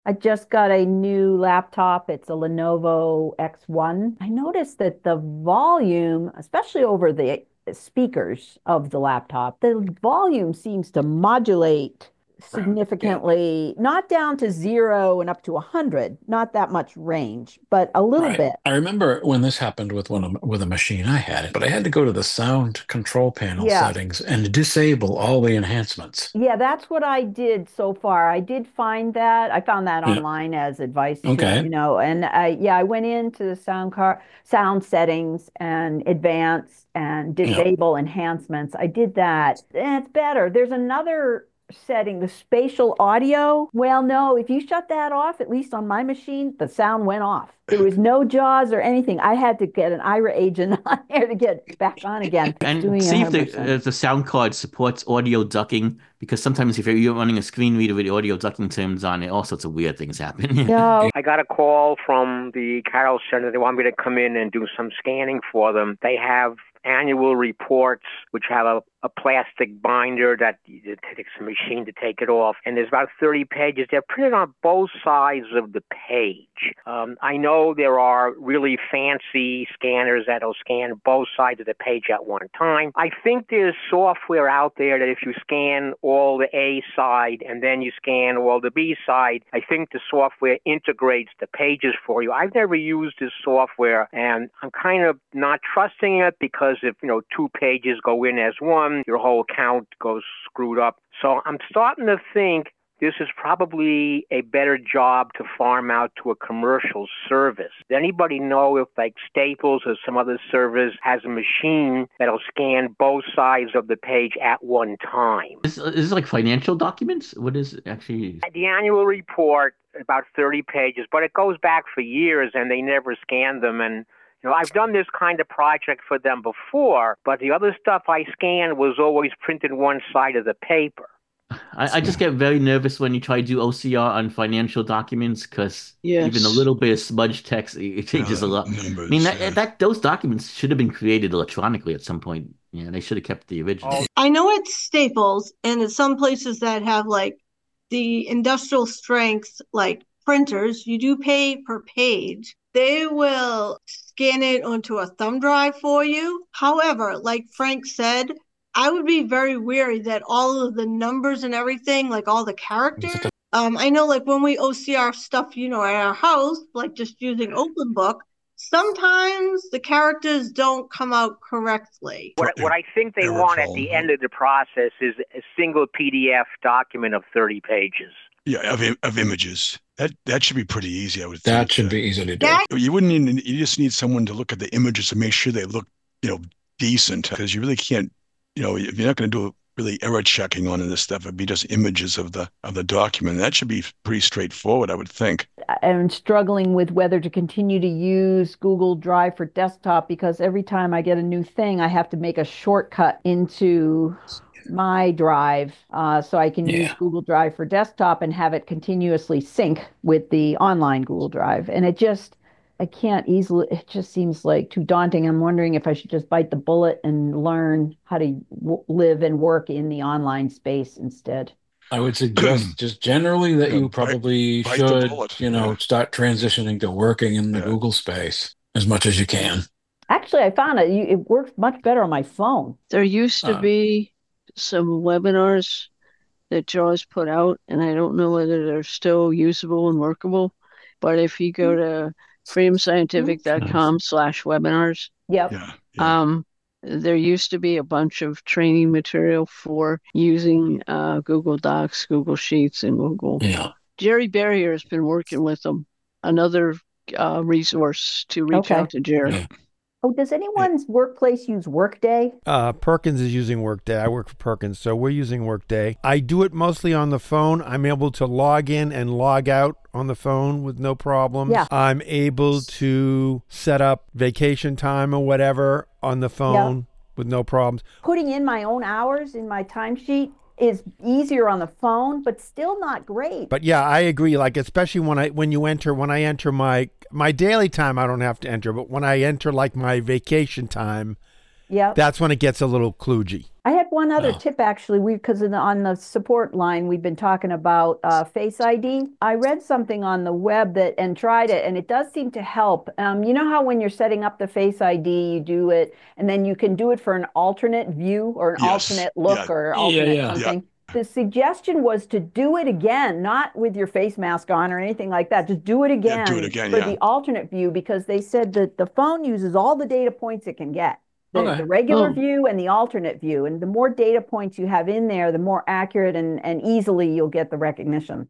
I just got a new laptop. It's a Lenovo X1. I noticed that the volume, especially over the speakers of the laptop, the volume seems to modulate Yeah. significantly, not down to zero and up to 100, not that much range, but a little Right. bit. I remember when this happened with with a machine I had, but I had to go to the sound control panel Yeah. settings and disable all the enhancements. Yeah, that's what I did so far. I did find that. I found that Yeah. online as advice too, Okay. and I went into the sound settings and advanced and Yeah. disable enhancements. I did that. And it's better. There's another setting, the spatial audio. Well, no, if you shut that off, at least on my machine, the sound went off. There was no jaws or anything. I had to get an Ira agent on there to get back on again. It's And doing see if 100%. the sound card supports audio ducking, because sometimes if you're running a screen reader with audio ducking terms on it, all sorts of weird things happen. No. I got a call from the Carroll Center. They want me to come in and do some scanning for them. They have annual reports which have a plastic binder that it takes a machine to take it off. And there's about 30 pages. They're printed on both sides of the page. I know there are really fancy scanners that'll scan both sides of the page at one time. I think there's software out there that if you scan all the A side and then you scan all the B side, I think the software integrates the pages for you. I've never used this software, and I'm kind of not trusting it because if, two pages go in as one, your whole count goes screwed up. So I'm starting to think this is probably a better job to farm out to a commercial service. Does anybody know if like Staples or some other service has a machine that'll scan both sides of the page at one time? Is this like financial documents? What is it actually? The annual report, about 30 pages, but it goes back for years and they never scan them. And I've done this kind of project for them before, but the other stuff I scanned was always printed one side of the paper. I just get very nervous when you try to do OCR on financial documents because even a Yes. little bit of smudge text, it changes a lot. I mean, Numbers. Yeah. those documents should have been created electronically at some point. Yeah, they should have kept the original. I know it's Staples, and it's some places that have like the industrial strength, like printers, you do pay per page. They will scan it onto a thumb drive for you. However, like Frank said, I would be very wary that all of the numbers and everything, like all the characters, I know like when we OCR stuff, at our house, like just using OpenBook, sometimes the characters don't come out correctly. What I think they Error want at prone. the end of the process is a single PDF document of 30 pages. Yeah, of images. That should be pretty easy, I would think. That should be easy to do. That You wouldn't even, you just need someone to look at the images to make sure they look, decent, because you really can't, if you're not going to do really error checking on this stuff, it'd be just images of the document. That should be pretty straightforward, I would think. I'm struggling with whether to continue to use Google Drive for desktop because every time I get a new thing, I have to make a shortcut into my drive so I can use Yeah. Google Drive for desktop and have it continuously sync with the online Google Drive. And I can't easily, it just seems like too daunting. I'm wondering if I should just bite the bullet and learn how to live and work in the online space instead. I would suggest just generally that Yeah, you probably bite the should, bullet. Yeah. start transitioning to working in the Yeah. Google space as much as you can. Actually, I found it works much better on my phone. there used to Uh, be some webinars that Jaws put out, and I don't know whether they're still usable and workable. But if you go to freedomscientific.com/webinars, Yep. Yeah. Yeah. there used to be a bunch of training material for using Google Docs, Google Sheets, and Google. yeah. Jerry Berrier has been working with them. Another resource to reach Okay. out to Jerry. Yeah. Oh, does anyone's workplace use Workday? Perkins is using Workday. I work for Perkins, so we're using Workday. I do it mostly on the phone. I'm able to log in and log out on the phone with no problems. Yeah. I'm able to set up vacation time or whatever on the phone with no problems. Putting in my own hours in my timesheet is easier on the phone, but still not great. But yeah, I agree. Like especially when I enter my daily time, I don't have to enter. But when I enter like my vacation time, Yep. That's when it gets a little kludgy. I had one other Wow. tip actually. Because on the support line we've been talking about Face ID. I read something on the web and tried it, and it does seem to help. You know how when you're setting up the Face ID, you do it, and then you can do it for an alternate view or an Yes. alternate look Yeah. or alternate yeah. something. The suggestion was to do it again, not with your face mask on or anything like that. Just do it again, do it again, for yeah. the alternate view, because they said that the phone uses all the data points it can get. Okay. The regular Oh. view and the alternate view. And the more data points you have in there, the more accurate and easily you'll get the recognition.